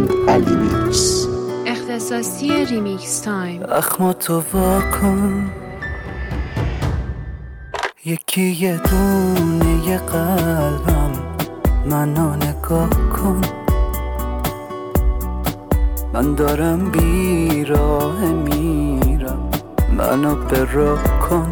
علی میکس. اختصاصی ریمیکس تایم. اخماتو واکن، یکی یه دونه ی قلبم، منو نگاه کن. من دارم بیراه میرم، منو براه کن.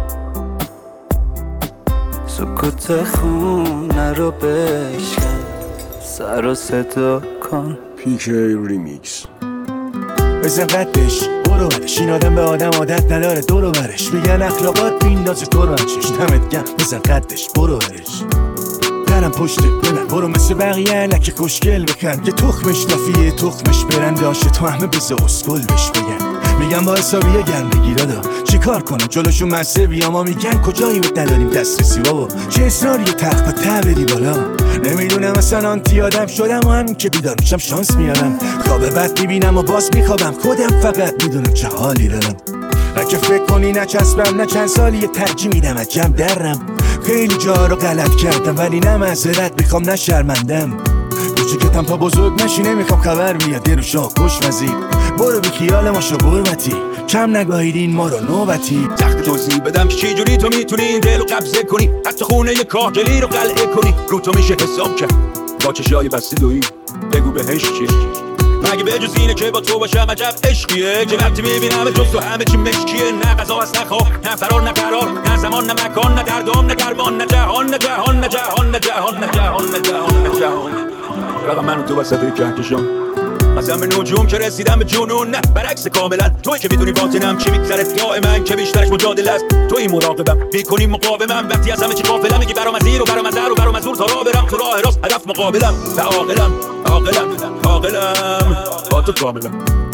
سکوت خونه رو بشکن، سر و صدا کن. پیک ریمیکس. بزن قدش برو برش، این آدم به آدم عادت نداره دورو برش. میگن اخلاقات بیندازه تو رو چش، دمت گم بزن قدش برو برش. درم پشته بلن برو مثل بقیه لکه کشگل بکن. که تخمش نافیه تخمش برنداشه، تو همه بزه اسکل بش بگن. میگن با حسابیه گرم بگیره دا چی کار کنم جلوشون مزه بیا. ما میگن کجایی بهت نداریم دسترسی بابا، چه اصراری تخت با تبری بالا. نمیدونم اصلا آنتی آدم شدم و همین که بیدار میشم شانس میارم. خواب بد میبینم و باز میخوابم، خودم فقط میدونم چه حالی دارم. اگه فکر کنی نچسبم نه چند سالی یه ترجیح میدم از جمع درم. خیلی جا رو غلط کردم ولی نه معذرت میخوام نه شرمندم. کوچیکتم تا بزرگ نشی نمیخوام خبر بیاد یه رو شاه خوشمزی. برو بی خیال ما شو برمتی، کم نگاهیدین ما رو نوبتی. سخت توضیح بدم که چی جوری تو میتونی این دل رو قبضه کنی، حتی خونه یه کاهگلی رو قلعه کنی. رو تو میشه حساب کرد با چشای بسته دویی، بگو بهش چیه. مگه به جز اینه که با تو باشم عجب عشقیه، که وقتی میبینم جز تو همه چی مشکیه. نه قضا هست نه خواب نه فرار نه قرار، نه زمان نه مکان نه دردام نه گرمان، نه جهان نه جهان نه جهان نه جهان نه جهان نه جهان نه جهان. فقط من و تو وسط کهکشان، مثلا به نجوم که رسیدم به جنون. نه برعکس کاملا توی که میدونی باطنم چی میگذره دائما، که بیشترش مجادله است. توی مراقبم میکنی مقاومم، وقتی از همه چی غافلم میگی برام از این و برام از در و برام از اون. تا راه برم تو راه راست هدف مقابلم و عاقلم عاقلم با تو کاملم.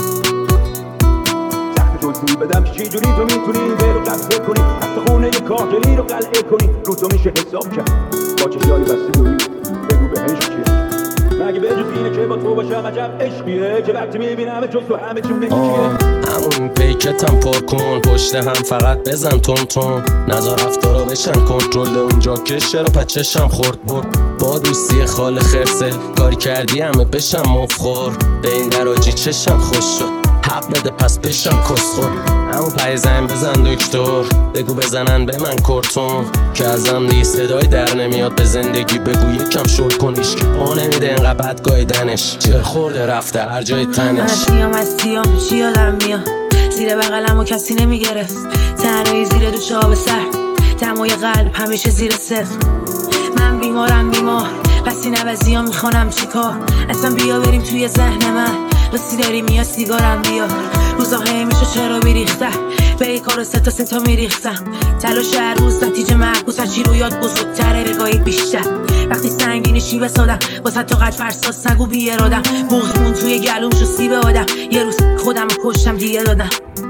سخت توضیح بدم که چی جوری تو میتونی این دل رو قبضه کنی، حتی خونه یه کاهگلی رو قلعه کنی. رو تو میشه حساب کرد با چشای بسته دویی، بگو بهش چیه. مگه به جز اینه که با تو باشم عجب عشقیه، که وقتی میبینم جز تو همه چی مشکیه. همون پیکتم پر کن، پشت هم فقط بزن تون تون. نظر رفتارا بشن کنترل اونجا که شروع پچشم خورد برد. با دوستی خال خرسه کاری کردی همه بشم مفخور. به این دراجی چشم خوش شد حق بده پس بشم کسخور. همون پای زن بزن دکتر، بگو بزنن به من کرتون. که ازم نیست صدای در نمیاد، به زندگی بگو یکم شل کنیش. که پا نمیده اینقدر بد گایدنش، چه خورده رفته هر جای تنش. از سیام چی یادم میاد، زیر بغلم و کسی نمیگرفت. تنهایی زیر دوش آب سر، دمای قلب همیشه زیر صفر. من بیمارم بیمار، پس این عوضی ها میخوانم چی کار. اصلا بیا بریم توی ذهن من، رسی داریم یا سیگارم بیار. روزا همیشه چرا بیریختن، به ای کار ستا میریختم. تلاش هر روز نتیجه معکوس، هرچی رو یاد بزرگتره بگاهی بیشتر. وقتی سنگینی شی بسادم واسه تا قد فرساس نگو بی ارادم. بغزمون توی گلوم شو سیب آدم، یه روز خودم رو کشتم دیگه دادم.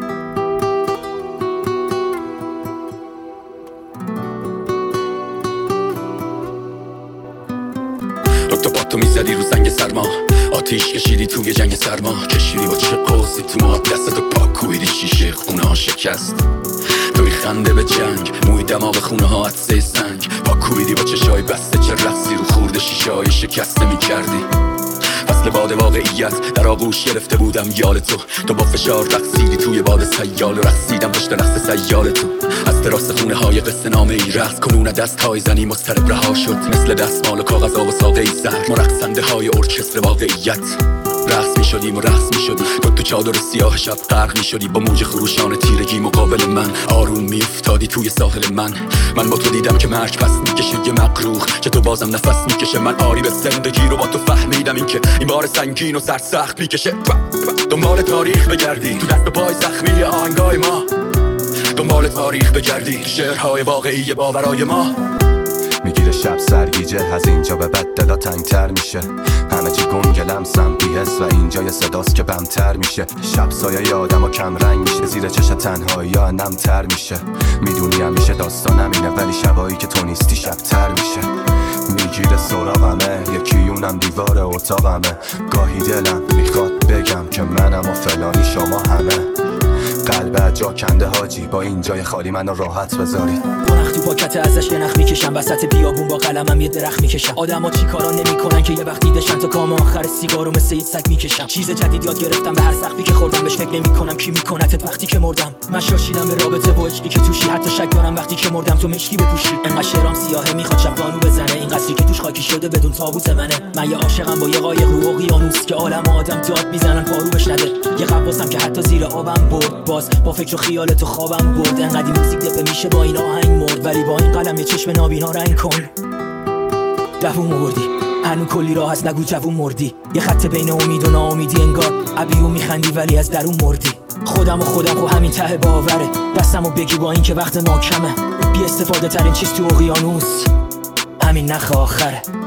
تو میزدی رو زنگ سرما، آتیش کشیدی توی جنگ سرما. کشیدی با چه قوسی تو ما، دستتو پاکویدی شیشه خونه ها شکست. توی خنده به جنگ، موی دماغ خونه ها عطسه سنگ. پاکویدی با چشای بسته، چه رقصی رو خورده شیشه های شکسته میکردی. فصل باد واقعیت در آغوش گرفته بودم یال تو با فشار رقصیدی توی باد سیال. رقصیدم پشت رقص سیال تو، از تراس خونه های قصه نامه ای رقص کنون. دست های زنی مضطرب رها شد، مثل دستمال و کاغذ و ساقه ای سر. ما رقصنده های ارکستر واقعیت رقص می شدیم و رقص می شدی. تو چادر سیاه شب غرق می شدی، با موج خروشان تیرگی مقابل من. آروم می افتادی توی ساحل من با تو دیدم که مرگ پس می کشه یه مقروخ، که تو بازم نفس می کشه. من آری به زندگی رو با تو فهمیدم، این که این بار سنگین و سرسخت می کشه. دنبال تاریخ بگردی تو دست و پای زخمی آهنگای ما، دنبال تاریخ بگردی شعرهای واقعی باورای ما. میگیره شب سرگیجه، از اینجا به بعد دلا تنگتر میشه. همه چی گنگ لمسم بی‌حس و اینجا یه صداست که بمتر میشه. شب سایه یادم و کم رنگ میشه، زیر چش تنهایی ها نمتر میشه. میدونی همیشه داستانم اینه، ولی شبایی که تو نیستی شبتر میشه. میگیره سراغمه، یکی اونم دیوار اتاقمه. گاهی دلم میخواد بگم که منم و فلانی شما همه. قلبه جا کنده حاجی، با این جای خالی منو راحت بذاری. گناه تو پاکت ازش یه نخ میکشم، وسط بیابون با قلمم یه درخت میکشم. آدما چی کارا نمیکنن که یه وقت دیدشن تا کام آخر سیگارو مثل یه سگ میکشم. چیز جدید یاد گرفتم، به هر سختی که خوردم بهش فکر نمیکنم کی میکنتت وقتی که مردم. من شاشیدم به رابطه با عشقی که توشی، حتی شک دارم وقتی که مردم تو مشکی بپوشی. انقدر شعرام سیاهه میخواد شب قانو بزنه، این قصری که توش خاکی شده بدون تابوت منه. من یه عاشقم با یه قایق رو اقیانوس که عالم آدم داد میزنن پارو بش نده. یه قواصم که حتی زیر آبم برد، باز با فکر و خیال تو خوابم برد. انقدر موزیک دپه میشه با این آهنگ مرد، ولی با این قلم یه چشم نابینا رنگ کن. دووم مردی هنو کلی راه هست، نگو جوون مردی. یه خط بین امید و ناامیدی، انگار ابیو میخندی ولی از درون مردی. خودم خب همین ته باوره، دستمو بگی با این که وقت ما کمه. بی استفاده ترین چیز تو اقیانوس همین نخ آخره.